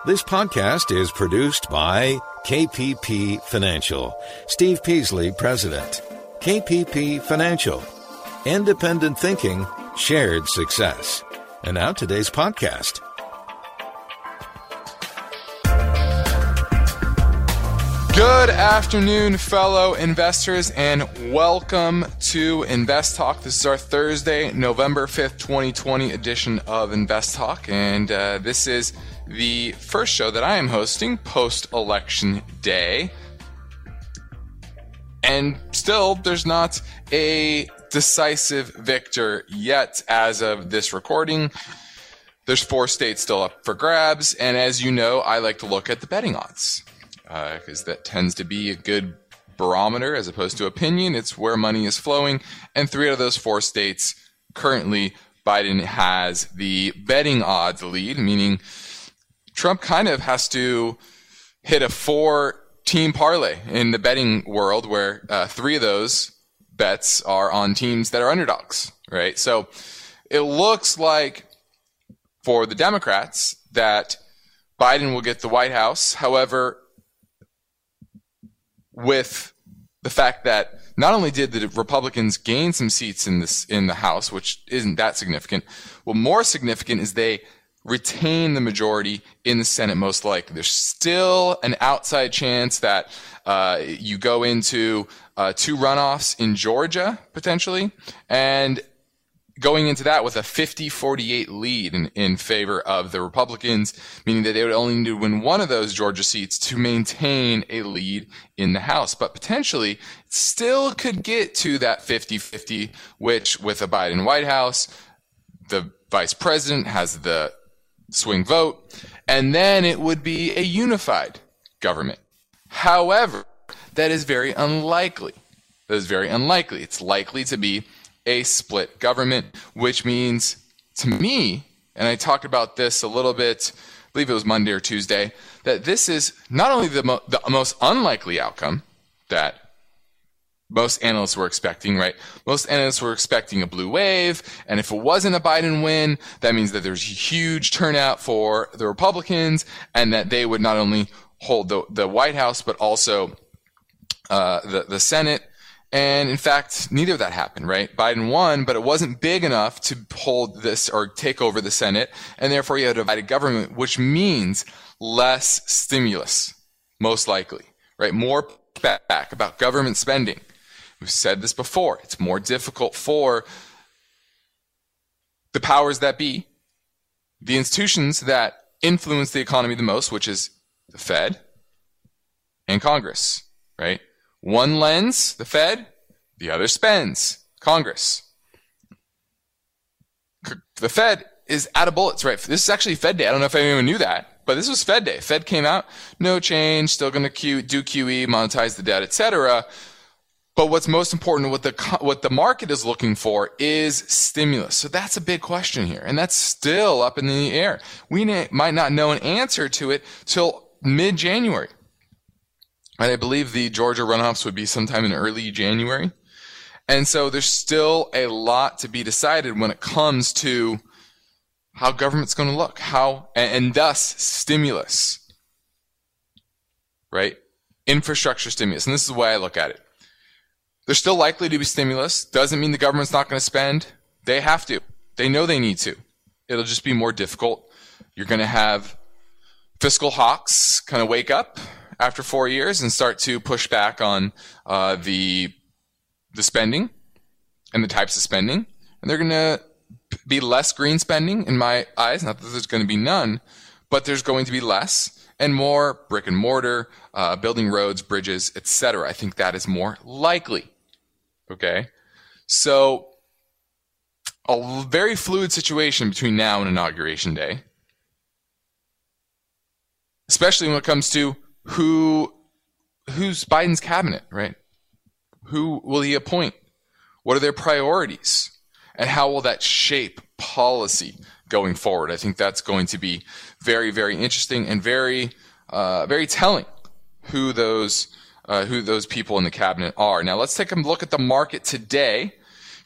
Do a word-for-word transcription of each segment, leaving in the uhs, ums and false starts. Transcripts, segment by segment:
This podcast is produced by K P P Financial. Steve Peasley, President. K P P Financial. Independent thinking, shared success. And now today's podcast. Good afternoon, fellow investors, and welcome to Invest Talk. This is our Thursday, November fifth, twenty twenty edition of Invest Talk, and uh, this is the first show that I am hosting post-election day. And still, there's not a decisive victor yet as of this recording. There's four states still up for grabs, and as you know, I like to look at the betting odds, because uh, that tends to be a good barometer as opposed to opinion. It's where money is flowing, and three out of those four states, currently Biden has the betting odds lead, meaning Trump kind of has to hit a four-team parlay in the betting world where uh, three of those bets are on teams that are underdogs, right? So it looks like for the Democrats that Biden will get the White House. However, with the fact that not only did the Republicans gain some seats in this in the House, which isn't that significant, well, more significant is they retain the majority in the Senate most likely. There's still an outside chance that uh, you go into uh, two runoffs in Georgia, potentially, and going into that with a fifty forty-eight lead in, in favor of the Republicans, meaning that they would only need to win one of those Georgia seats to maintain a lead in the House. But potentially, still could get to that fifty fifty, which with a Biden White House, the vice president has the swing vote, and then it would be a unified government. However, that is very unlikely. That is very unlikely. It's likely to be a split government, which means to me, and I talked about this a little bit, I believe it was Monday or Tuesday, that this is not only the, mo- the most unlikely outcome that most analysts were expecting, right? Most analysts were expecting a blue wave, and if it wasn't a Biden win, that means that there's a huge turnout for the Republicans, and that they would not only hold the, the White House, but also uh, the, the Senate. And in fact, neither of that happened, right? Biden won, but it wasn't big enough to hold this or take over the Senate, and therefore you had a divided government, which means less stimulus, most likely, right? More back about government spending. We've said this before. It's more difficult for the powers that be, the institutions that influence the economy the most, which is the Fed and Congress, right? One lends, the Fed, the other spends, Congress. The Fed is out of bullets, right? This is actually Fed Day. I don't know if anyone knew that, but this was Fed Day. Fed came out, no change, still going to do Q E, monetize the debt, et cetera. But what's most important, what the what the market is looking for is stimulus. So that's a big question here, and that's still up in the air. We might not know an answer to it till mid-January. And I believe the Georgia runoffs would be sometime in early January. And so there's still a lot to be decided when it comes to how government's going to look, how, and, and thus stimulus, right? Infrastructure stimulus. And this is the way I look at it. There's still likely to be stimulus. Doesn't mean the government's not going to spend. They have to. They know they need to. It'll just be more difficult. You're going to have fiscal hawks kind of wake up after four years and start to push back on uh, the the spending and the types of spending. And they're going to be less green spending in my eyes. Not that there's going to be none, but there's going to be less and more brick and mortar, uh, building roads, bridges, et cetera. I think that is more likely. Okay? So a very fluid situation between now and Inauguration Day, especially when it comes to who who's Biden's cabinet, right? Who will he appoint? What are their priorities? And how will that shape policy going forward? I think that's going to be very, very interesting and very, uh, very telling who those uh, who those people in the cabinet are. Now, let's take a look at the market today.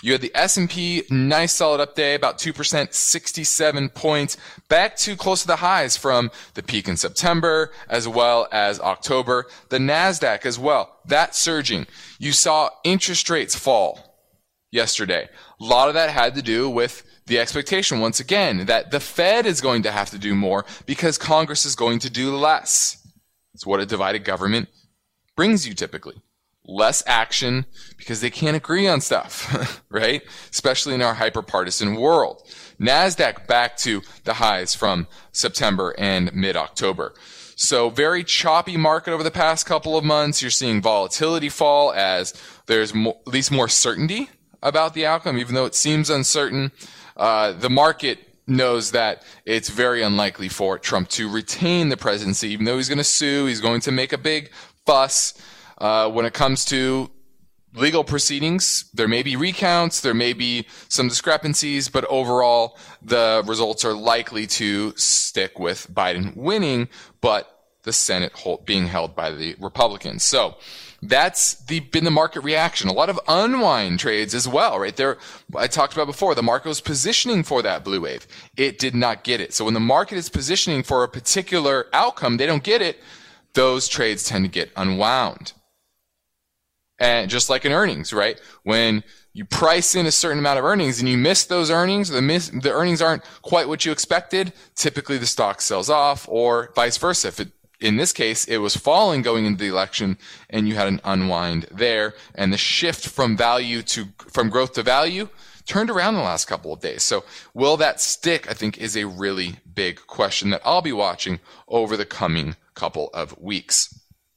You had the S and P, nice solid up day, about two percent, sixty-seven points, back to close to the highs from the peak in September as well as October. The NASDAQ as well, that's surging. You saw interest rates fall yesterday. A lot of that had to do with the expectation, once again, that the Fed is going to have to do more because Congress is going to do less. It's what a divided government brings you typically. Less action because they can't agree on stuff, right? Especially in our hyper-partisan world. NASDAQ back to the highs from September and mid-October. So very choppy market over the past couple of months. You're seeing volatility fall as there's more, at least more certainty about the outcome, even though it seems uncertain. Uh, the market knows that it's very unlikely for Trump to retain the presidency, even though he's going to sue, he's going to make a big fuss. Uh, when it comes to legal proceedings, there may be recounts, there may be some discrepancies, but overall, the results are likely to stick with Biden winning, but the Senate hold, being held by the Republicans. So that's the, been the market reaction. A lot of unwind trades as well, right there. I talked about before, the market was positioning for that blue wave. It did not get it. So when the market is positioning for a particular outcome, they don't get it, those trades tend to get unwound. And just like in earnings, right? When you price in a certain amount of earnings and you miss those earnings, the miss, the earnings aren't quite what you expected, typically the stock sells off, or vice versa. If it, in this case, it was falling going into the election and you had an unwind there, and the shift from value to, from growth to value turned around in the last couple of days. So will that stick, I think, is a really big question that I'll be watching over the coming couple of weeks.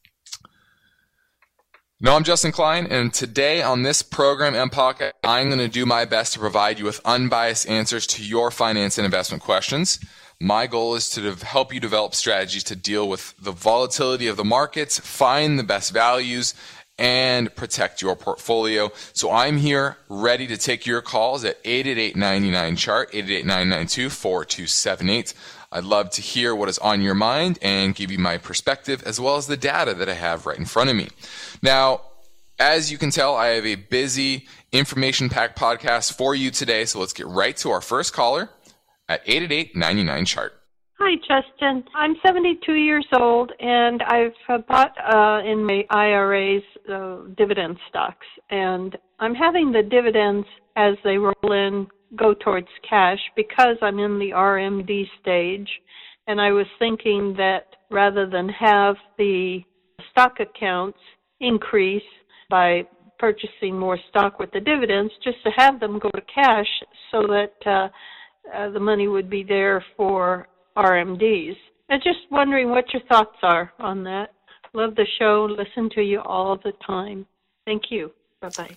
No, I'm Justin Klein, and today on this program and podcast, I'm going to do my best to provide you with unbiased answers to your finance and investment questions. My goal is to help you develop strategies to deal with the volatility of the markets, find the best values, and protect your portfolio. So I'm here ready to take your calls at eight eight eight, nine nine, chart, eight eight eight, nine nine two, four two seven eight. I'd love to hear what is on your mind and give you my perspective as well as the data that I have right in front of me. Now, as you can tell, I have a busy information-packed podcast for you today, so let's get right to our first caller at eight eight eight, nine nine, chart. Hi, Justin. I'm seventy-two years old, and I've uh, bought uh, in my I R As uh, dividend stocks, and I'm having the dividends as they roll in go towards cash because I'm in the R M D stage, and I was thinking that rather than have the stock accounts increase by purchasing more stock with the dividends, just to have them go to cash so that uh, uh, the money would be there for R M Ds. I'm just wondering what your thoughts are on that. Love the show, listen to you all the time. Thank you. Bye-bye.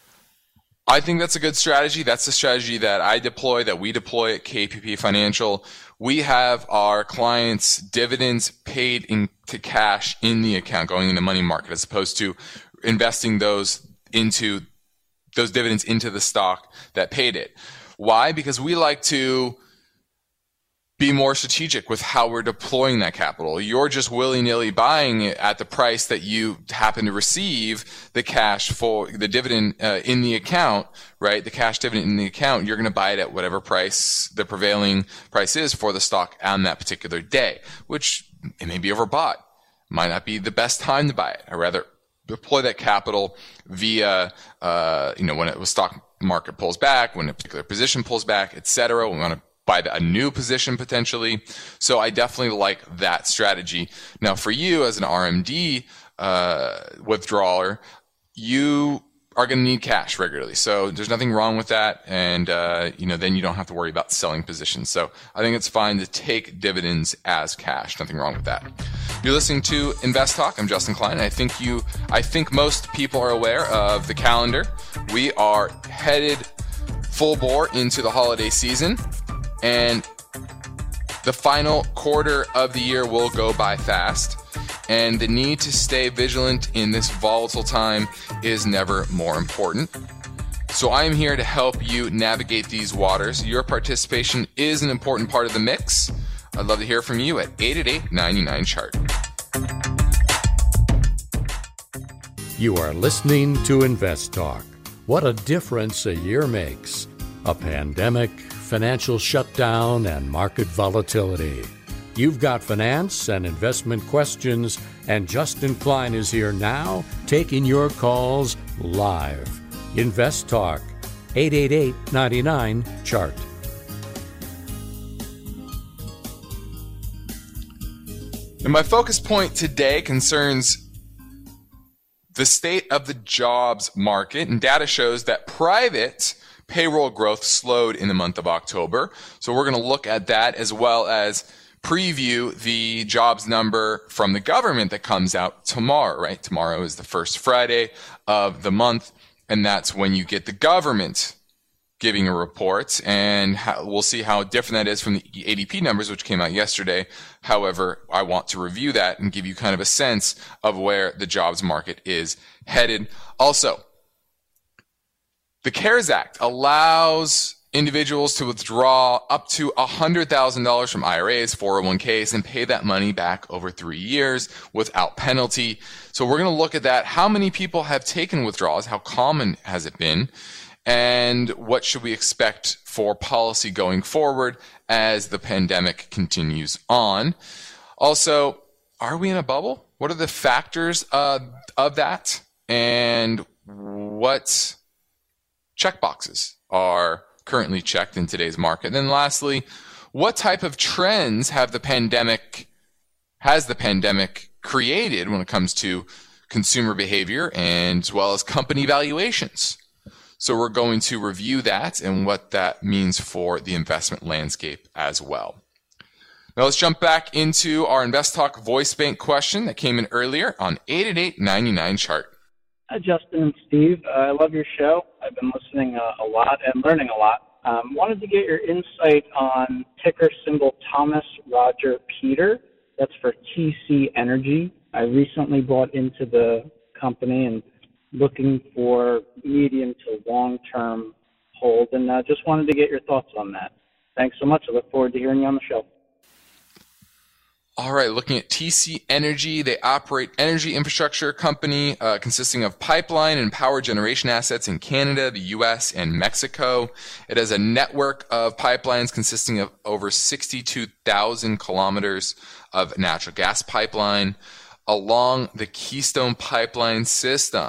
I think that's a good strategy. That's the strategy that I deploy, that we deploy at K P P Financial. We have our clients' dividends paid into cash in the account, going in the money market, as opposed to investing those into those dividends into the stock that paid it. Why? Because we like to be more strategic with how we're deploying that capital. You're just willy-nilly buying it at the price that you happen to receive the cash for the dividend uh, in the account, right? The cash dividend in the account, you're going to buy it at whatever price the prevailing price is for the stock on that particular day, which it may be overbought. Might not be the best time to buy it. I'd rather deploy that capital via, uh, you know, when it was stock market pulls back, when a particular position pulls back, et cetera. We want to buy a new position potentially. So I definitely like that strategy. Now for you as an R M D uh, withdrawer, you are going to need cash regularly. So there's nothing wrong with that. And, uh, you know, then you don't have to worry about selling positions. So I think it's fine to take dividends as cash. Nothing wrong with that. You're listening to Invest Talk. I'm Justin Klein. I think you, I think most people are aware of the calendar. We are headed full bore into the holiday season. And the final quarter of the year will go by fast, and the need to stay vigilant in this volatile time is never more important. So I'm here to help you navigate these waters. Your participation is an important part of the mix. I'd love to hear from you at eight eight eight, nine nine, chart. You are listening to Invest Talk. What a difference a year makes. A pandemic, financial shutdown, and market volatility. You've got finance and investment questions, and Justin Klein is here now taking your calls live. Invest Talk, eight eight eight, nine nine, C H A R T. And my focus point today concerns the state of the jobs market, and data shows that private payroll growth slowed in the month of October. So we're going to look at that as well as preview the jobs number from the government that comes out tomorrow, right? Tomorrow is the first Friday of the month, and that's when you get the government giving a report, and how, we'll see how different that is from the A D P numbers, which came out yesterday. However, I want to review that and give you kind of a sense of where the jobs market is headed. Also, the CARES Act allows individuals to withdraw up to one hundred thousand dollars from I R As, four oh one k's, and pay that money back over three years without penalty. So we're going to look at that. How many people have taken withdrawals? How common has it been? And what should we expect for policy going forward as the pandemic continues on? Also, are we in a bubble? What are the factors uh, of that? And what checkboxes are currently checked in today's market? And then lastly, what type of trends have the pandemic, has the pandemic created when it comes to consumer behavior and as well as company valuations? So we're going to review that and what that means for the investment landscape as well. Now let's jump back into our Invest Talk voice bank question that came in earlier on eight eight eight, nine nine, C H A R T. Hi, Justin and Steve. Uh, I love your show. I've been listening uh, a lot and learning a lot. Um, wanted to get your insight on ticker symbol Thomas Roger Peter. That's for T C Energy. I recently bought into the company and looking for medium to long-term hold, and uh, just wanted to get your thoughts on that. Thanks so much. I look forward to hearing you on the show. All right, looking at T C Energy, they operate energy infrastructure company uh, consisting of pipeline and power generation assets in Canada, the U S, and Mexico. It has a network of pipelines consisting of over sixty-two thousand kilometers of natural gas pipeline along the Keystone Pipeline system.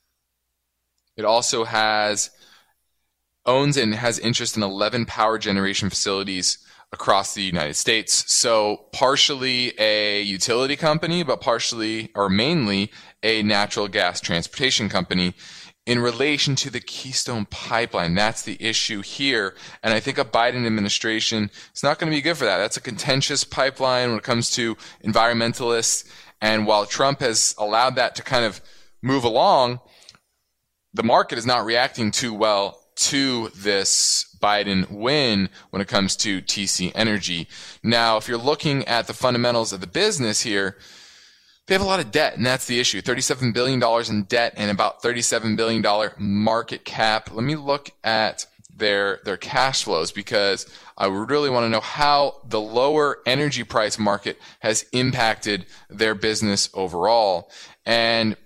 It also has owns and has interest in eleven power generation facilities across the United States. So partially a utility company, but partially or mainly a natural gas transportation company in relation to the Keystone Pipeline. That's the issue here. And I think a Biden administration is not going to be good for that. That's a contentious pipeline when it comes to environmentalists. And while Trump has allowed that to kind of move along, the market is not reacting too well to this Biden win when it comes to T C Energy. Now, if you're looking at the fundamentals of the business here, they have a lot of debt, and that's the issue. thirty-seven billion dollars in debt and about thirty-seven billion dollars market cap. Let me look at their their cash flows, because I really want to know how the lower energy price market has impacted their business overall. And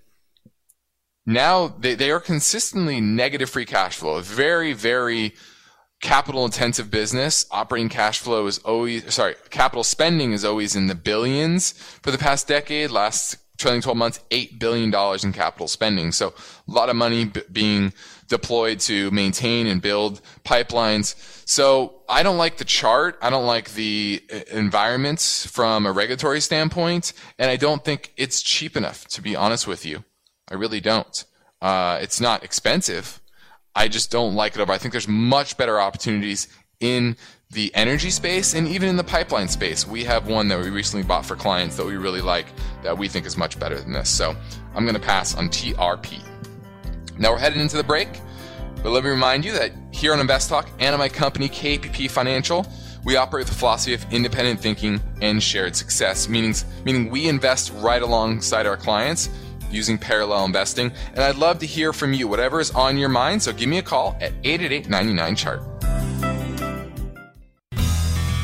now they, they are consistently negative free cash flow, a very, very capital intensive business. Operating cash flow is always, sorry, capital spending is always in the billions for the past decade. Last trailing twelve months, eight billion dollars in capital spending. So a lot of money b- being deployed to maintain and build pipelines. So I don't like the chart. I don't like the environment from a regulatory standpoint. And I don't think it's cheap enough, to be honest with you. I really don't. Uh, it's not expensive. I just don't like it over. I think there's much better opportunities in the energy space and even in the pipeline space. We have one that we recently bought for clients that we really like that we think is much better than this. So I'm going to pass on T R P. Now we're headed into the break, but let me remind you that here on Invest Talk and on my company, K P P Financial, we operate with the philosophy of independent thinking and shared success, meaning, meaning we invest right alongside our clients using parallel investing. And I'd love to hear from you, whatever is on your mind. So give me a call at eight eight eight, nine nine, C H A R T.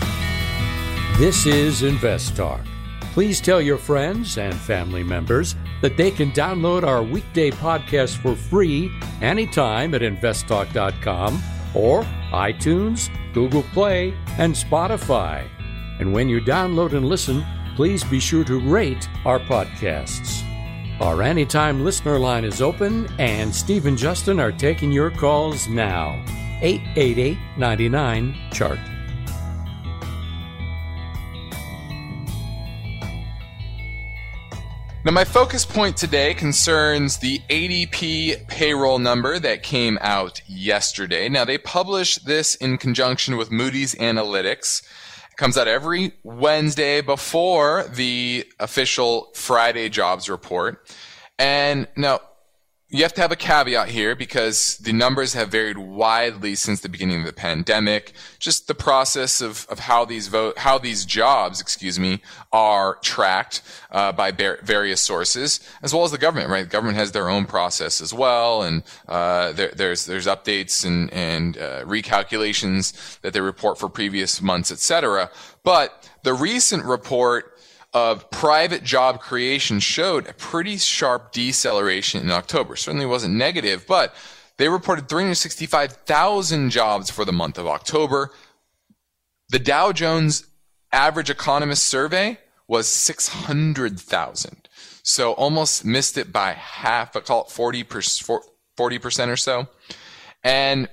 This is Invest Talk. Please tell your friends and family members that they can download our weekday podcast for free anytime at invest talk dot com or iTunes, Google Play, and Spotify. And when you download and listen, please be sure to rate our podcasts. Our Anytime listener line is open, and Steve and Justin are taking your calls now. eight eight eight, nine nine, C H A R T. Now, my focus point today concerns the A D P payroll number that came out yesterday. Now, they published this in conjunction with Moody's Analytics. It comes out every Wednesday before the official Friday jobs report. And now, you have to have a caveat here because the numbers have varied widely since the beginning of the pandemic. Just the process of, of how these vote, how these jobs, excuse me, are tracked uh, by bar- various sources, as well as the government. Right, the government has their own process as well, and uh, there, there's there's updates and and uh, recalculations that they report for previous months, et cetera. But the recent report of private job creation showed a pretty sharp deceleration in October. Certainly wasn't negative, but they reported three hundred sixty-five thousand jobs for the month of October. The Dow Jones Average Economist Survey was six hundred thousand. So almost missed it by half, I call it forty percent or so. And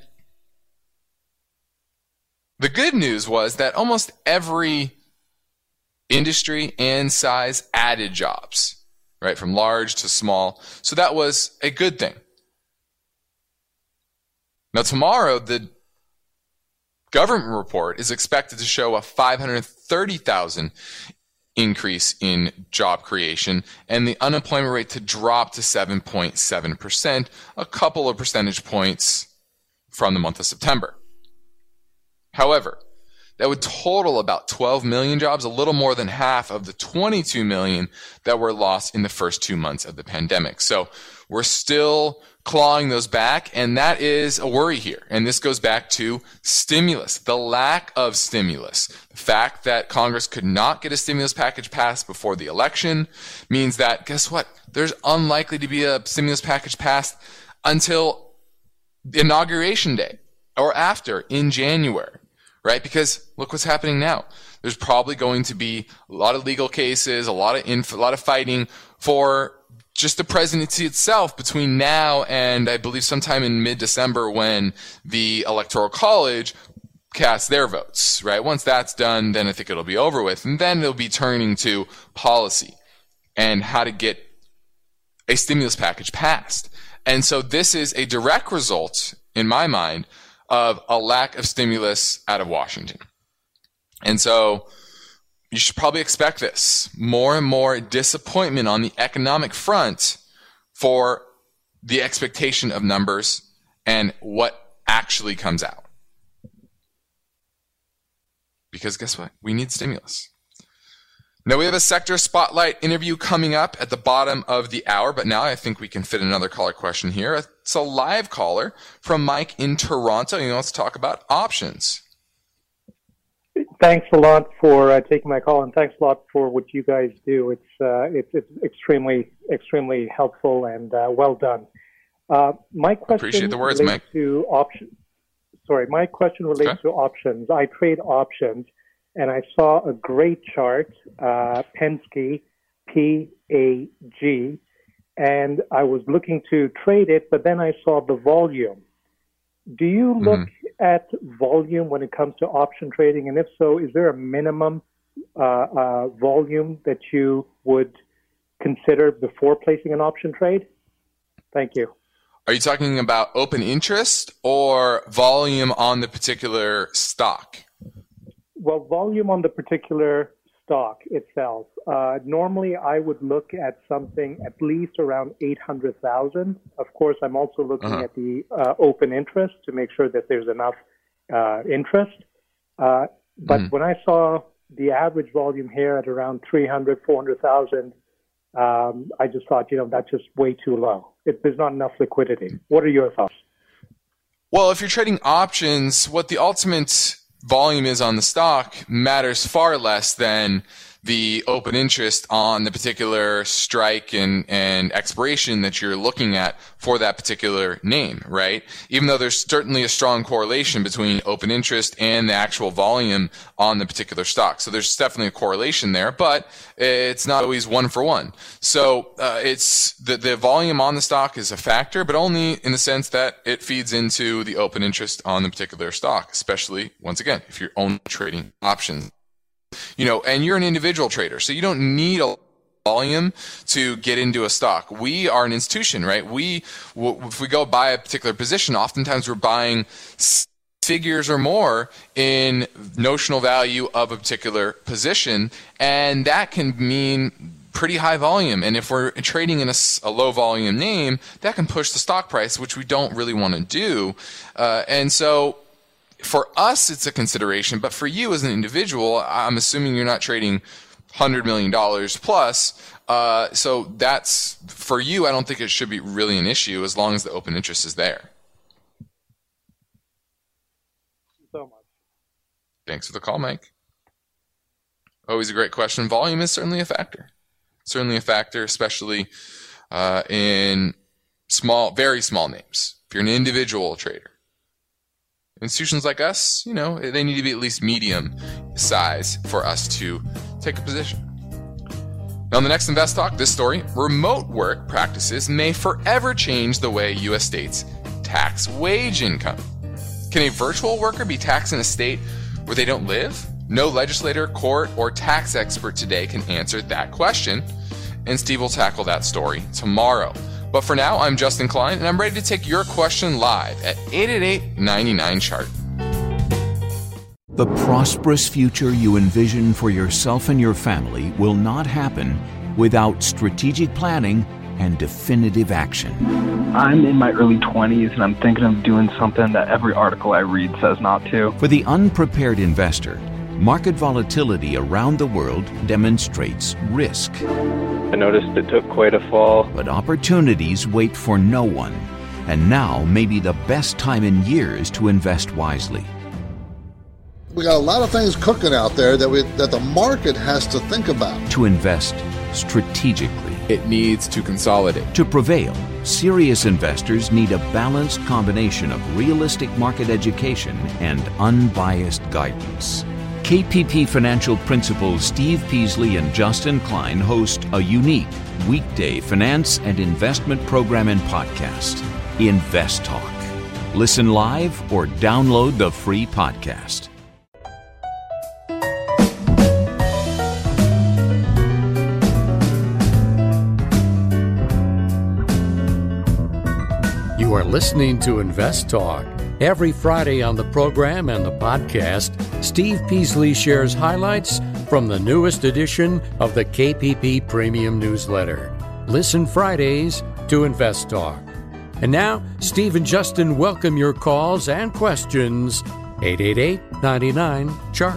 the good news was that almost every industry and size added jobs, right, from large to small. So that was a good thing. Now, tomorrow, the government report is expected to show a five hundred thirty thousand increase in job creation and the unemployment rate to drop to seven point seven percent, a couple of percentage points from the month of September. However, that would total about twelve million jobs, a little more than half of the twenty-two million that were lost in the first two months of the pandemic. So we're still clawing those back, and that is a worry here. And this goes back to stimulus, the lack of stimulus. The fact that Congress could not get a stimulus package passed before the election means that, guess what? There's unlikely to be a stimulus package passed until Inauguration Day or after in January. Right? Because look what's happening now. There's probably going to be a lot of legal cases, a lot of inf- a lot of fighting for just the presidency itself between now and I believe sometime in mid-December when the Electoral College casts their votes, right? Once that's done, then I think it'll be over with. And then it'll be turning to policy and how to get a stimulus package passed. And so this is a direct result, in my mind, of a lack of stimulus out of Washington. And so you should probably expect this. More and more disappointment on the economic front for the expectation of numbers and what actually comes out. Because guess what? We need stimulus. Now we have a sector spotlight interview coming up at the bottom of the hour, but now I think we can fit another caller question here. It's a live caller from Mike in Toronto. He wants to talk about options. Thanks a lot for uh, taking my call, and thanks a lot for what you guys do. It's uh, it's, it's extremely extremely helpful and uh, well done. Uh, my question Appreciate the words, relates Mike. to options. Sorry, my question relates okay. to options. I trade options. And I saw a great chart, uh, Penske, P A G, and I was looking to trade it, but then I saw the volume. Do you look mm-hmm. at volume when it comes to option trading? And if so, is there a minimum uh, uh, volume that you would consider before placing an option trade? Thank you. Are you talking about open interest or volume on the particular stock? Well, volume on the particular stock itself. Uh, normally, I would look at something at least around eight hundred thousand. Of course, I'm also looking uh-huh. at the uh, open interest to make sure that there's enough uh, interest. Uh, but mm-hmm. when I saw the average volume here at around three hundred, four hundred thousand, um, I just thought, you know, that's just way too low. It, there's not enough liquidity. What are your thoughts? Well, if you're trading options, what the ultimate volume is on the stock matters far less than the open interest on the particular strike and, and expiration that you're looking at for that particular name, right? Even though there's certainly a strong correlation between open interest and the actual volume on the particular stock. So there's definitely a correlation there, but it's not always one for one. So uh, it's the, the volume on the stock is a factor, but only in the sense that it feeds into the open interest on the particular stock, especially, once again, if you're only trading options. You know, and you're an individual trader, so you don't need a volume to get into a stock. We are an institution, right? We, if we go buy a particular position, oftentimes we're buying figures or more in notional value of a particular position, and that can mean pretty high volume. And if we're trading in a, a low volume name, that can push the stock price, which we don't really want to do. Uh, and so for us, it's a consideration, but for you as an individual, I'm assuming you're not trading one hundred million dollars plus. Uh, so that's, for you, I don't think it should be really an issue as long as the open interest is there. So much. Thanks for the call, Mike. Always a great question. Volume is certainly a factor. Certainly a factor, especially uh, in small, very small names. If you're an individual trader. Institutions like us, you know, they need to be at least medium size for us to take a position. Now, on the next Invest Talk, this story, remote work practices may forever change the way U S states tax wage income. Can a virtual worker be taxed in a state where they don't live? No legislator, court, or tax expert today can answer that question, and Steve will tackle that story tomorrow. But for now, I'm Justin Klein, and I'm ready to take your question live at eight eight eight, nine nine, chart. The prosperous future you envision for yourself and your family will not happen without strategic planning and definitive action. I'm in my early twenties, and I'm thinking of doing something that every article I read says not to. For the unprepared investor, market volatility around the world demonstrates risk. I noticed it took quite a fall. But opportunities wait for no one, and now may be the best time in years to invest wisely. We got a lot of things cooking out there that we that the market has to think about. To invest strategically. It needs to consolidate. To prevail, serious investors need a balanced combination of realistic market education and unbiased guidance. K P P Financial Principals Steve Peasley and Justin Klein host a unique weekday finance and investment program and podcast, Invest Talk. Listen live or download the free podcast. You are listening to Invest Talk. Every Friday on the program and the podcast, Steve Peasley shares highlights from the newest edition of the K P P Premium Newsletter. Listen Fridays to Invest Talk. And now, Steve and Justin welcome your calls and questions. eight eight eight, nine nine, chart.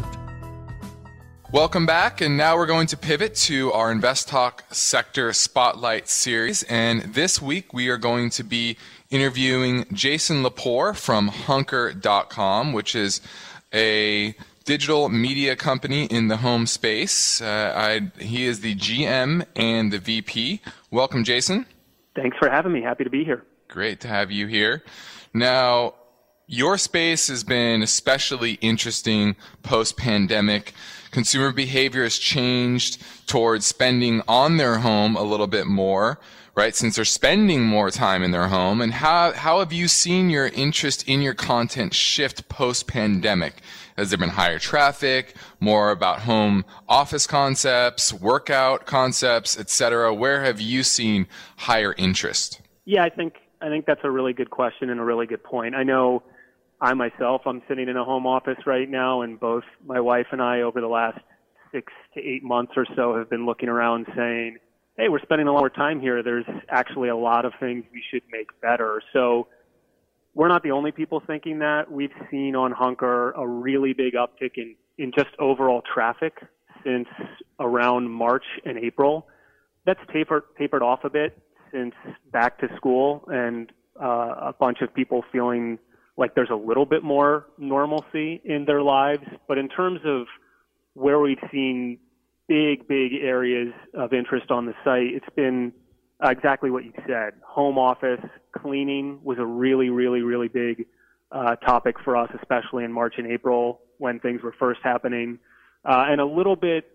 Welcome back, and now we're going to pivot to our Invest Talk Sector Spotlight series. And this week we are going to be interviewing Jason Lepore from Hunker dot com, which is a digital media company in the home space. Uh, I, he is the G M and the V P. Welcome, Jason. Thanks for having me. Happy to be here. Great to have you here. Now, your space has been especially interesting post-pandemic. Consumer behavior has changed towards spending on their home a little bit more, right, since they're spending more time in their home. And how how have you seen your interest in your content shift post-pandemic? Has there been higher traffic, more about home office concepts, workout concepts, et cetera? Where have you seen higher interest? Yeah, I think I think that's a really good question and a really good point. I know I myself, I'm sitting in a home office right now, and both my wife and I over the last six to eight months or so have been looking around saying, hey, we're spending a lot more time here. There's actually a lot of things we should make better. So we're not the only people thinking that. We've seen on Hunker a really big uptick in, in just overall traffic since around March and April. That's tapered, tapered off a bit since back to school and uh, a bunch of people feeling like there's a little bit more normalcy in their lives. But in terms of where we've seen big, big areas of interest on the site. It's been uh, exactly what you said. Home office, cleaning was a really, really, really big uh, topic for us, especially in March and April when things were first happening. Uh, and a little bit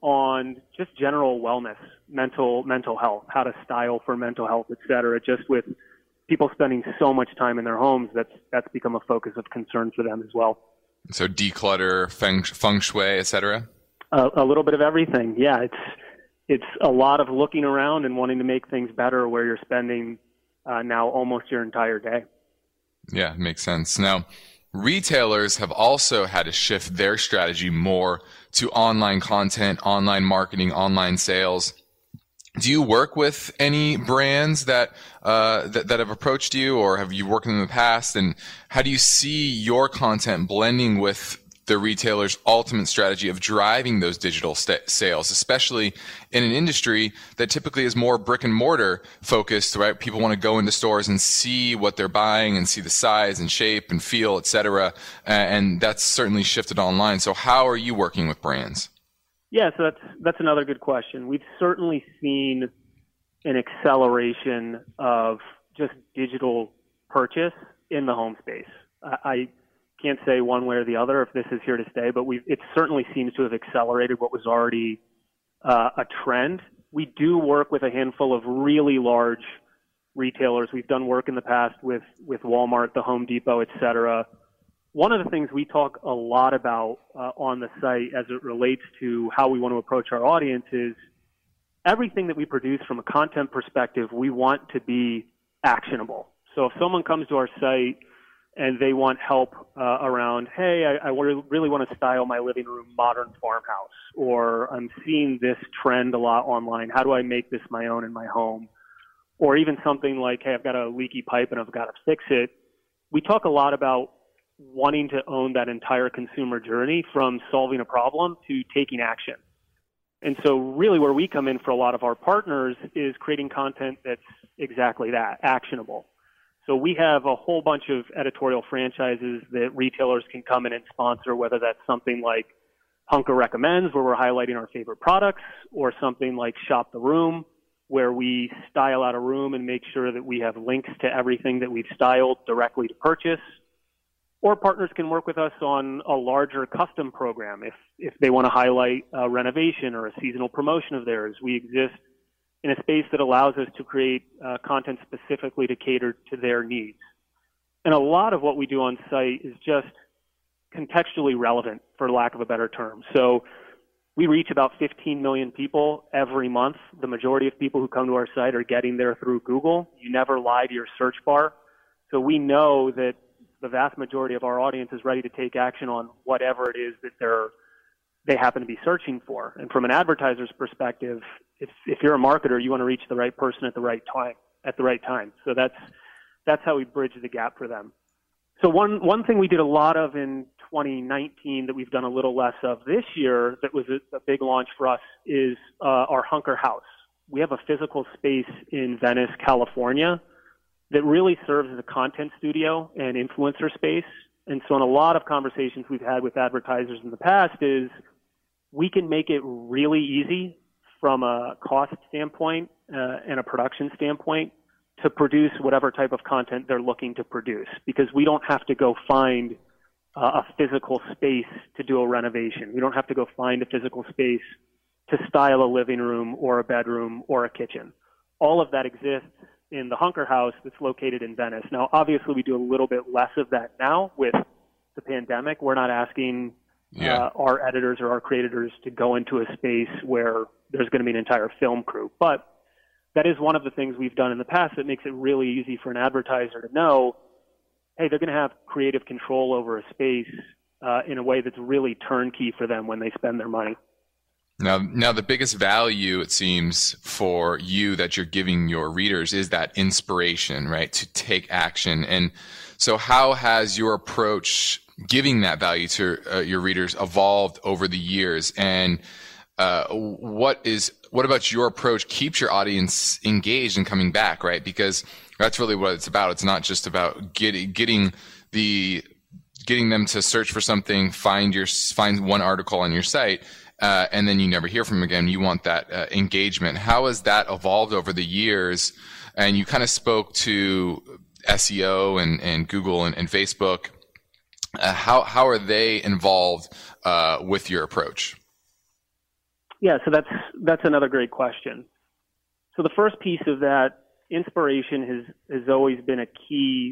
on just general wellness, mental mental health, how to style for mental health, et cetera. Just with people spending so much time in their homes, that's that's become a focus of concern for them as well. So declutter, feng, feng shui, et cetera? A, a little bit of everything. Yeah, it's it's a lot of looking around and wanting to make things better where you're spending uh, now almost your entire day. Yeah, makes sense. Now, retailers have also had to shift their strategy more to online content, online marketing, online sales. Do you work with any brands that, uh, that that have approached you, or have you worked with them in the past? And how do you see your content blending with the retailer's ultimate strategy of driving those digital st- sales, especially in an industry that typically is more brick and mortar focused, right? People want to go into stores and see what they're buying and see the size and shape and feel, et cetera. And that's certainly shifted online. So how are you working with brands? Yeah, so that's that's another good question. We've certainly seen an acceleration of just digital purchase in the home space. I, I can't say one way or the other if this is here to stay, but we it certainly seems to have accelerated what was already uh, a trend. We do work with a handful of really large retailers. We've done work in the past with with Walmart, the Home Depot, et cetera. One of the things we talk a lot about uh, on the site as it relates to how we want to approach our audience is everything that we produce from a content perspective, we want to be actionable. So if someone comes to our site and they want help uh, around, hey, I, I really want to style my living room modern farmhouse, or I'm seeing this trend a lot online, how do I make this my own in my home? Or even something like, hey, I've got a leaky pipe and I've got to fix it. We talk a lot about wanting to own that entire consumer journey from solving a problem to taking action. And so really where we come in for a lot of our partners is creating content that's exactly that, actionable. So we have a whole bunch of editorial franchises that retailers can come in and sponsor, whether that's something like Hunker Recommends, where we're highlighting our favorite products, or something like Shop the Room, where we style out a room and make sure that we have links to everything that we've styled directly to purchase. Or partners can work with us on a larger custom program if, if they want to highlight a renovation or a seasonal promotion of theirs. We exist in a space that allows us to create uh, content specifically to cater to their needs. And a lot of what we do on site is just contextually relevant, for lack of a better term. So we reach about fifteen million people every month. The majority of people who come to our site are getting there through Google. You never lie to your search bar. So we know that the vast majority of our audience is ready to take action on whatever it is that they're they happen to be searching for. And from an advertiser's perspective, if if you're a marketer, you want to reach the right person at the right time at the right time. So that's that's how we bridge the gap for them. So one one thing we did a lot of in twenty nineteen that we've done a little less of this year that was a, a big launch for us is uh, our Hunker House. We have a physical space in Venice, California, that really serves as a content studio and influencer space. And so in a lot of conversations we've had with advertisers in the past is we can make it really easy from a cost standpoint uh, and a production standpoint to produce whatever type of content they're looking to produce, because we don't have to go find uh, a physical space to do a renovation. We don't have to go find a physical space to style a living room or a bedroom or a kitchen. All of that exists in the Hunker House that's located in Venice. Now, obviously, we do a little bit less of that now with the pandemic. We're not asking yeah. uh, our editors or our creators to go into a space where there's going to be an entire film crew. But that is one of the things we've done in the past that makes it really easy for an advertiser to know, hey, they're going to have creative control over a space uh, in a way that's really turnkey for them when they spend their money. Now, now the biggest value, it seems, for you that you're giving your readers is that inspiration, right, to take action. And so how has your approach giving that value to uh, your readers evolved over the years? And uh, what is what about your approach keeps your audience engaged and coming back, right? Because that's really what it's about. It's not just about getting getting the getting them to search for something, find your find one article on your site, uh, and then you never hear from them again. You want that uh, engagement. How has that evolved over the years? And you kind of spoke to S E O and, and Google and, and Facebook. Uh, how how are they involved uh, with your approach? Yeah, so that's that's another great question. So the first piece of that, inspiration has has always been a key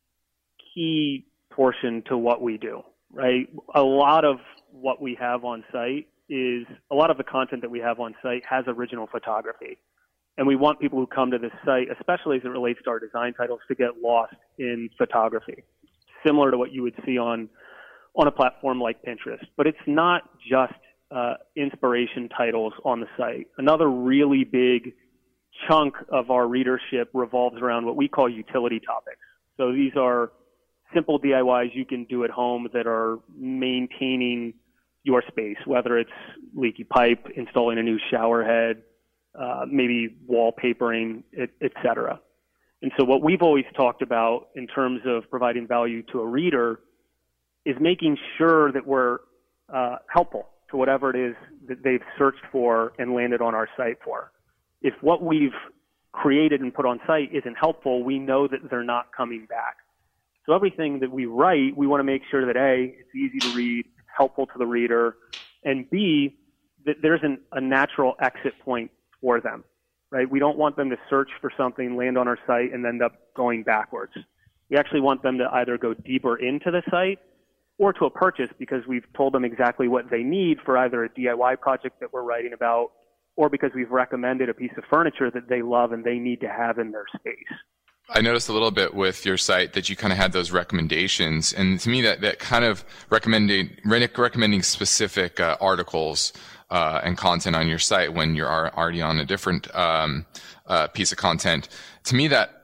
key portion to what we do, right? A lot of what we have on site is a lot of the content that we have on site has original photography. And we want people who come to this site, especially as it relates to our design titles, to get lost in photography, similar to what you would see on on a platform like Pinterest. But it's not just uh, inspiration titles on the site. Another really big chunk of our readership revolves around what we call utility topics. So these are simple D I Ys you can do at home that are maintaining your space, whether it's leaky pipe, installing a new shower head, uh, maybe wallpapering, et, et cetera. And so what we've always talked about in terms of providing value to a reader is making sure that we're uh, helpful to whatever it is that they've searched for and landed on our site for. If what we've created and put on site isn't helpful, we know that they're not coming back. So everything that we write, we want to make sure that A, it's easy to read, it's helpful to the reader, and B, that there's an, a natural exit point for them, right? We don't want them to search for something, land on our site, and end up going backwards. We actually want them to either go deeper into the site or to a purchase because we've told them exactly what they need for either a D I Y project that we're writing about or because we've recommended a piece of furniture that they love and they need to have in their space. I noticed a little bit with your site that you kind of had those recommendations, and to me that, that kind of recommending recommending specific uh, articles uh, and content on your site when you're already on a different um, uh, piece of content. To me, that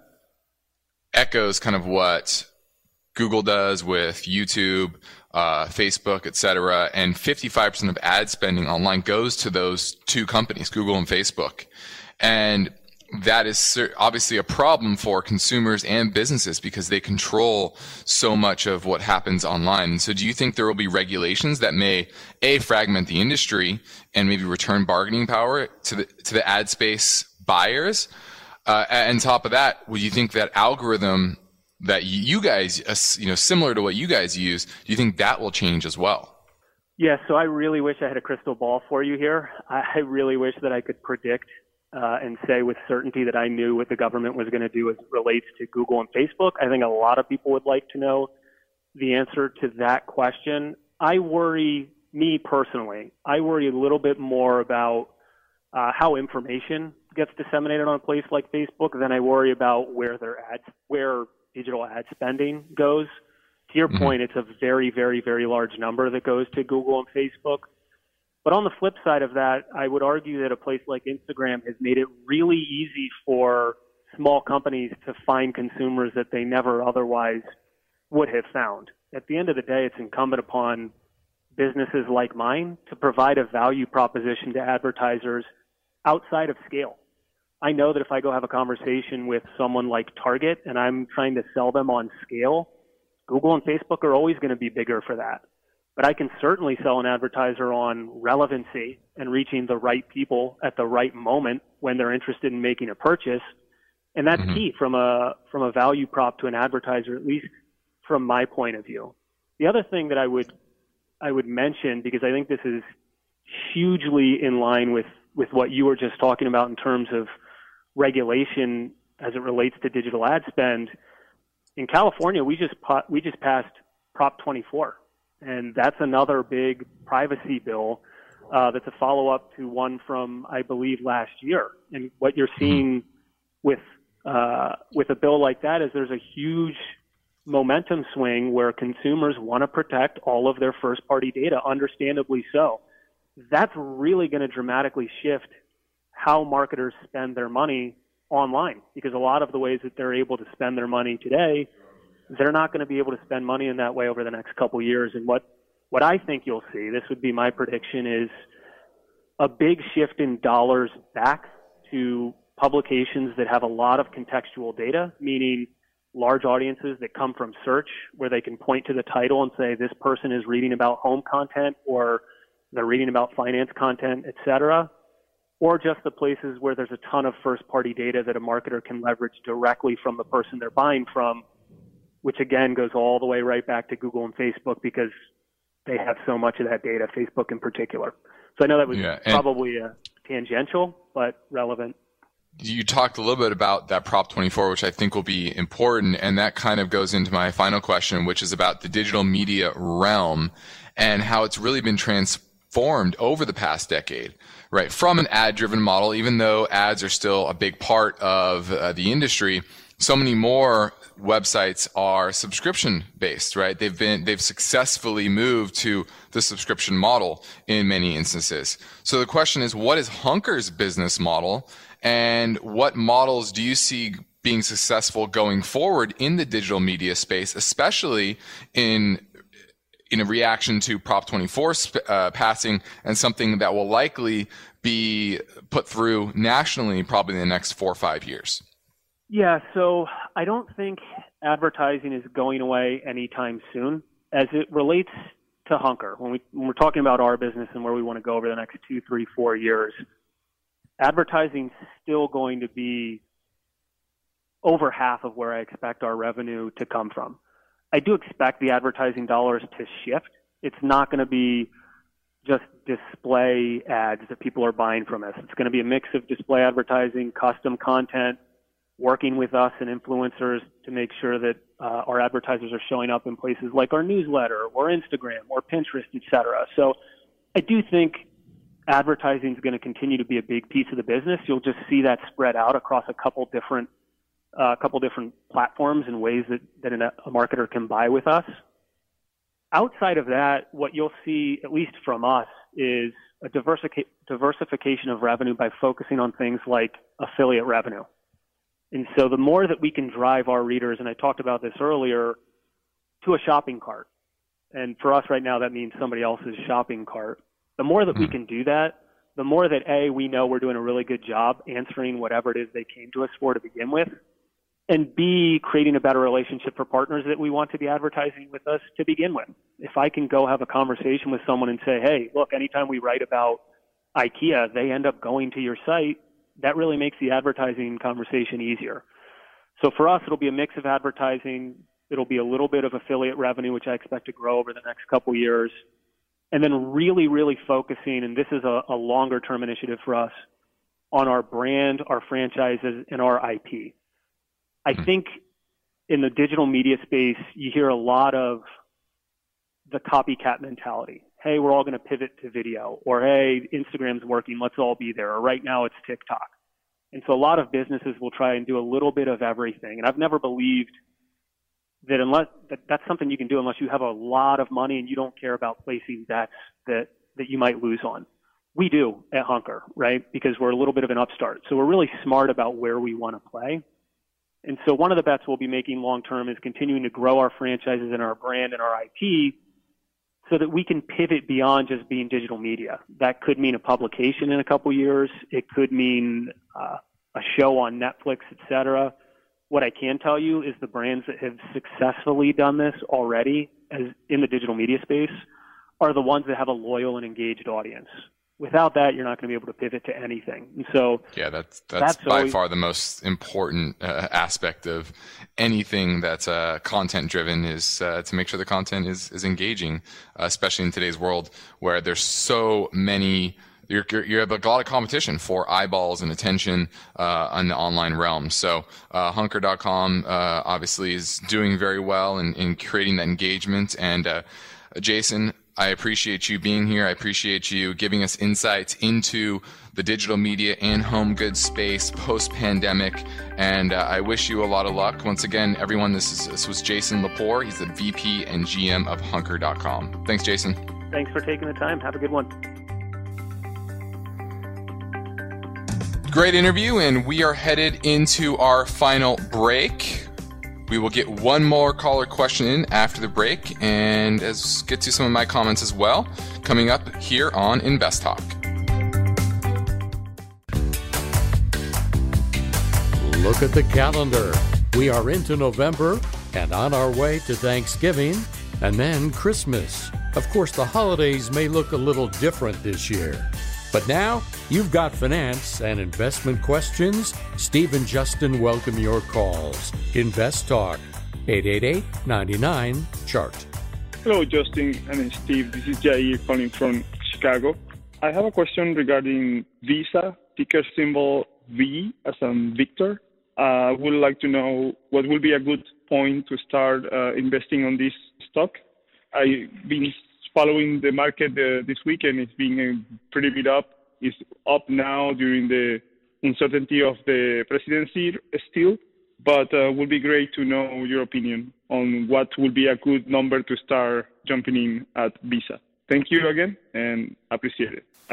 echoes kind of what Google does with YouTube, uh, Facebook, et cetera, and fifty-five percent of ad spending online goes to those two companies, Google and Facebook. And that is obviously a problem for consumers and businesses because they control so much of what happens online. So do you think there will be regulations that may, A, fragment the industry and maybe return bargaining power to the, to the ad space buyers? Uh, and on top of that, would you think that algorithm that you guys, you know, similar to what you guys use, do you think that will change as well? Yeah, so I really wish I had a crystal ball for you here. I really wish that I could predict uh, and say with certainty that I knew what the government was going to do as it relates to Google and Facebook. I think a lot of people would like to know the answer to that question. I worry, me personally, I worry a little bit more about uh, how information gets disseminated on a place like Facebook than I worry about where their ads, where digital ad spending goes. To your mm-hmm. point, it's a very, very, very large number that goes to Google and Facebook. But on the flip side of that, I would argue that a place like Instagram has made it really easy for small companies to find consumers that they never otherwise would have found. At the end of the day, it's incumbent upon businesses like mine to provide a value proposition to advertisers outside of scale. I know that if I go have a conversation with someone like Target and I'm trying to sell them on scale, Google and Facebook are always going to be bigger for that. But I can certainly sell an advertiser on relevancy and reaching the right people at the right moment when they're interested in making a purchase. And that's mm-hmm. key from a, from a value prop to an advertiser, at least from my point of view. The other thing that I would, I would mention, because I think this is hugely in line with, with what you were just talking about in terms of regulation as it relates to digital ad spend. In California, we just we just passed Prop twenty-four, and that's another big privacy bill uh, that's a follow-up to one from, I believe, last year. And what you're seeing with uh, with a bill like that is there's a huge momentum swing where consumers want to protect all of their first-party data, understandably so. That's really going to dramatically shift how marketers spend their money online, because a lot of the ways that they're able to spend their money today, they're not going to be able to spend money in that way over the next couple of years. And what, what I think you'll see, this would be my prediction, is a big shift in dollars back to publications that have a lot of contextual data, meaning large audiences that come from search, where they can point to the title and say, this person is reading about home content, or they're reading about finance content, et cetera, or just the places where there's a ton of first-party data that a marketer can leverage directly from the person they're buying from, which again goes all the way right back to Google and Facebook because they have so much of that data, Facebook in particular. So I know that was yeah, probably uh, tangential, but relevant. You talked a little bit about that Prop twenty-four, which I think will be important, and that kind of goes into my final question, which is about the digital media realm and how it's really been transformed over the past decade, right? From an ad-driven model, even though ads are still a big part of uh, the industry, so many more websites are subscription based, right? They've been, they've successfully moved to the subscription model in many instances. So the question is, what is Hunker's business model? And what models do you see being successful going forward in the digital media space, especially in in a reaction to Prop twenty-four uh, passing and something that will likely be put through nationally probably in the next four or five years? Yeah, so I don't think advertising is going away anytime soon. As it relates to Hunker, when, we, when we're talking about our business and where we want to go over the next two, three, four years, advertising's still going to be over half of where I expect our revenue to come from. I do expect the advertising dollars to shift. It's not going to be just display ads that people are buying from us. It's going to be a mix of display advertising, custom content, working with us and influencers to make sure that uh, our advertisers are showing up in places like our newsletter or Instagram or Pinterest, et cetera. So I do think advertising is going to continue to be a big piece of the business. You'll just see that spread out across a couple different, a uh, couple different platforms and ways that, that a marketer can buy with us. Outside of that, what you'll see, at least from us, is a diversica- diversification of revenue by focusing on things like affiliate revenue. And so the more that we can drive our readers, and I talked about this earlier, to a shopping cart. And for us right now, that means somebody else's shopping cart. The more that we can do that, the more that, A, we know we're doing a really good job answering whatever it is they came to us for to begin with, and B, creating a better relationship for partners that we want to be advertising with us to begin with. If I can go have a conversation with someone and say, hey, look, anytime we write about IKEA, they end up going to your site, that really makes the advertising conversation easier. So for us, it'll be a mix of advertising. It'll be a little bit of affiliate revenue, which I expect to grow over the next couple years. And then really, really focusing, and this is a, a longer-term initiative for us, on our brand, our franchises, and our I P. I think in the digital media space, you hear a lot of the copycat mentality. Hey, we're all going to pivot to video, or hey, Instagram's working, let's all be there, or right now it's TikTok. And so a lot of businesses will try and do a little bit of everything. And I've never believed that unless that, that's something you can do unless you have a lot of money and you don't care about placing bets that, that you might lose on. We do at Hunker, right? Because we're a little bit of an upstart. So we're really smart about where we want to play. And so one of the bets we'll be making long term is continuing to grow our franchises and our brand and our I P so that we can pivot beyond just being digital media. That could mean a publication in a couple years. It could mean uh, a show on Netflix, et cetera. What I can tell you is the brands that have successfully done this already as in the digital media space are the ones that have a loyal and engaged audience. Without that, you're not going to be able to pivot to anything. And so yeah, that's that's, that's by always, far the most important uh, aspect of anything that's uh, content driven is uh, to make sure the content is is engaging, uh, especially in today's world where there's so many. You're, you're, you have a lot of competition for eyeballs and attention uh, in the online realm. So uh, Hunker dot com uh, obviously is doing very well in, in creating that engagement. And uh, Jason, I appreciate you being here. I appreciate you giving us insights into the digital media and home goods space post-pandemic. And uh, I wish you a lot of luck. Once again, everyone, this, is, this was Jason Lepore. He's the V P and G M of Hunker dot com. Thanks, Jason. Thanks for taking the time. Have a good one. Great interview, and we are headed into our final break. We will get one more caller question in after the break, and as get to some of my comments as well, coming up here on Invest Talk. Look at the calendar. We are into November and on our way to Thanksgiving. and then Christmas. Of course, the holidays may look a little different this year. But now, you've got finance and investment questions. Steve and Justin welcome your calls. Invest Talk, eight eight eight, nine nine, chart. Hello, Justin and Steve. This is Jair calling from Chicago. I have a question regarding Visa, ticker symbol V as in Victor. I uh, would like to know what will be a good point to start uh, investing on this stock. I've been following the market uh, this weekend. It's been uh, pretty bit up. It's up now during the uncertainty of the presidency still, but uh, would be great to know your opinion on what will be a good number to start jumping in at Visa. Thank you again, and appreciate it. Bye.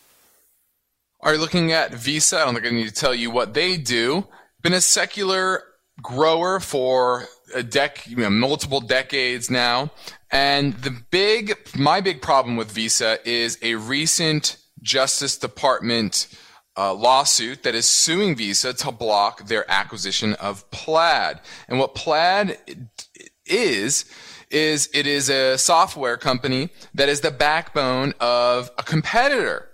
Are you looking at Visa? I don't think I need to tell you what they do. Been a secular grower for a dec- you know, multiple decades now. And the big, my big problem with Visa is a recent Justice Department uh, lawsuit that is suing Visa to block their acquisition of Plaid. And what Plaid is, is it is a software company that is the backbone of a competitor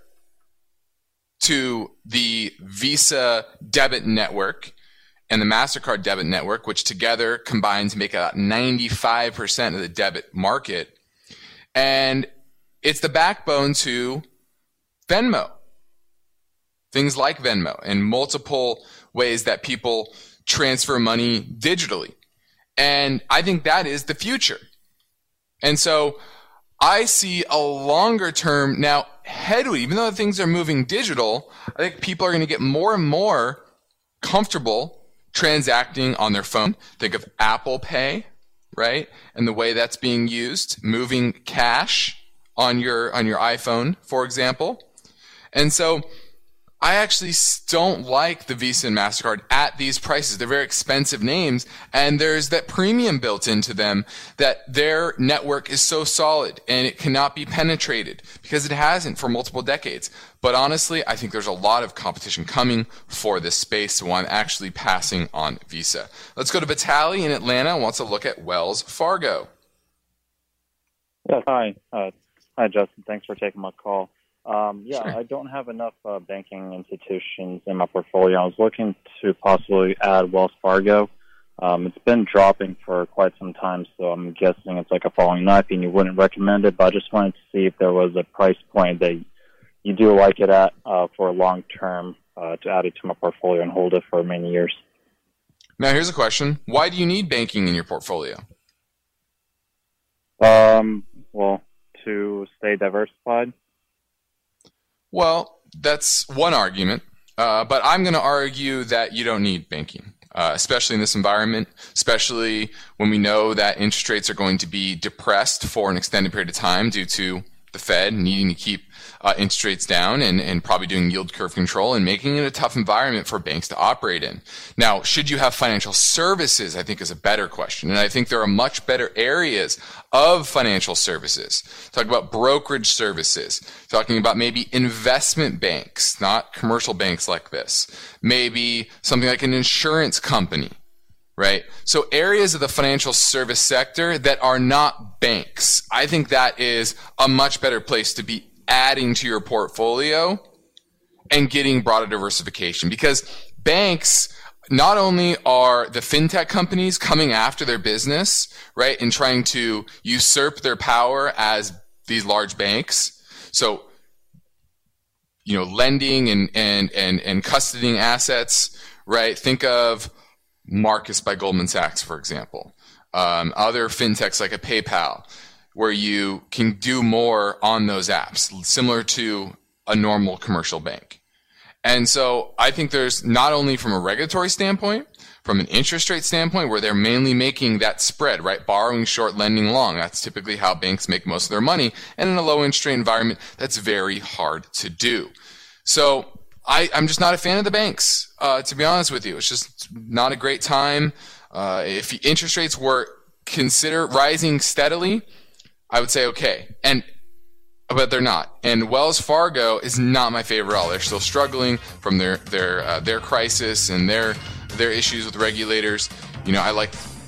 to the Visa debit network and the MasterCard debit network, which together combine to make about ninety-five percent of the debit market. And it's the backbone to Venmo. Things like Venmo and multiple ways that people transfer money digitally. And I think that is the future. And so I see a longer term now headway, even though things are moving digital, I think people are going to get more and more comfortable transacting on their phone. Think of Apple Pay, right? And the way that's being used, moving cash on your on your iPhone, for example. And so I actually don't like the Visa and MasterCard at these prices. They're very expensive names, and there's that premium built into them that their network is so solid and it cannot be penetrated because it hasn't for multiple decades. But honestly, I think there's a lot of competition coming for this space, so I'm actually passing on Visa. Let's go to Vitaly in Atlanta, who wants to look at Wells Fargo. Yes, hi. Uh, hi, Justin. Thanks for taking my call. Um, yeah, Sure. I don't have enough uh, banking institutions in my portfolio. I was looking to possibly add Wells Fargo. Um, it's been dropping for quite some time, so I'm guessing it's like a falling knife, and you wouldn't recommend it. But I just wanted to see if there was a price point that you do like it at uh, for long term uh, to add it to my portfolio and hold it for many years. Now, here's a question. Why do you need banking in your portfolio? Um, well, to stay diversified. Well, that's one argument, uh, but I'm going to argue that you don't need banking, uh, especially in this environment, especially when we know that interest rates are going to be depressed for an extended period of time due to the Fed needing to keep uh, interest rates down and, and probably doing yield curve control and making it a tough environment for banks to operate in. Now, should you have financial services, I think is a better question. And I think there are much better areas of financial services. Talk about brokerage services, talking about maybe investment banks, not commercial banks like this. Maybe something like an insurance company, right? So areas of the financial service sector that are not banks. I think that is a much better place to be adding to your portfolio and getting broader diversification, because banks not only are the fintech companies coming after their business, right, and trying to usurp their power as these large banks. So, you know, lending and, and, and, and custodying assets, right? Think of Marcus by Goldman Sachs, for example. Um, other fintechs like a PayPal, where you can do more on those apps, similar to a normal commercial bank. And so I think there's not only from a regulatory standpoint, from an interest rate standpoint, where they're mainly making that spread, right? Borrowing short, lending long. That's typically how banks make most of their money. And in a low interest rate environment, that's very hard to do. So I, I'm just not a fan of the banks, uh, to be honest with you. It's just not a great time. Uh, if interest rates were consider rising steadily, I would say okay. And but they're not. And Wells Fargo is not my favorite at all. They're still struggling from their their uh, their crisis and their their issues with regulators. You know, I like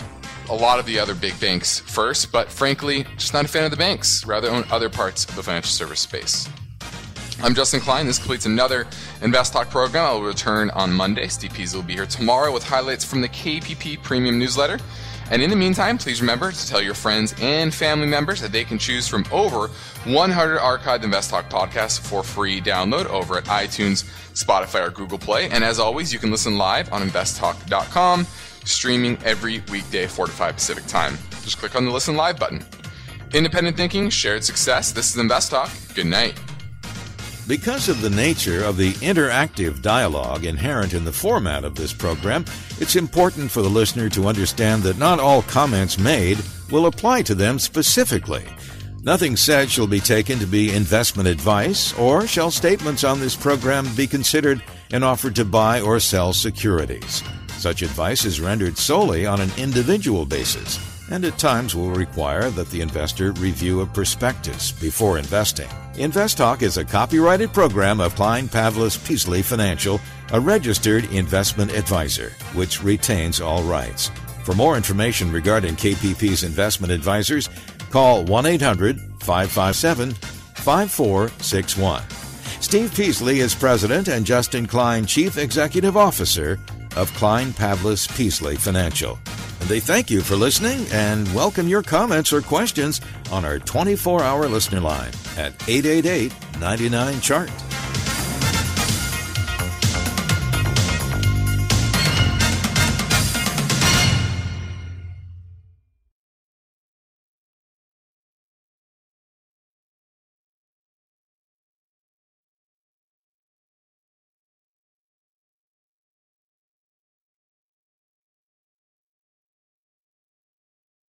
a lot of the other big banks first, but frankly, just not a fan of the banks. Rather own other parts of the financial service space. I'm Justin Klein. This completes another Invest Talk program. I will return on Monday. Steve Peasley will be here tomorrow with highlights from the K P P Premium Newsletter. And in the meantime, please remember to tell your friends and family members that they can choose from over one hundred archived Invest Talk podcasts for free download over at iTunes, Spotify, or Google Play. And as always, you can listen live on invest talk dot com, streaming every weekday, four to five Pacific time. Just click on the Listen Live button. Independent thinking, shared success. This is Invest Talk. Good night. Because of the nature of the interactive dialogue inherent in the format of this program, it's important for the listener to understand that not all comments made will apply to them specifically. Nothing said shall be taken to be investment advice, or shall statements on this program be considered an offer to buy or sell securities. Such advice is rendered solely on an individual basis, and at times will require that the investor review a prospectus before investing. Invest Talk is a copyrighted program of Klein Pavlis Peasley Financial, a registered investment advisor, which retains all rights. For more information regarding K P P's investment advisors, call one eight hundred five five seven five four six one. Steve Peasley is president and Justin Klein chief executive officer of Klein Pavlis Peasley Financial. And they thank you for listening and welcome your comments or questions on our twenty-four hour listener line at eight eight eight, nine nine, C H A R T.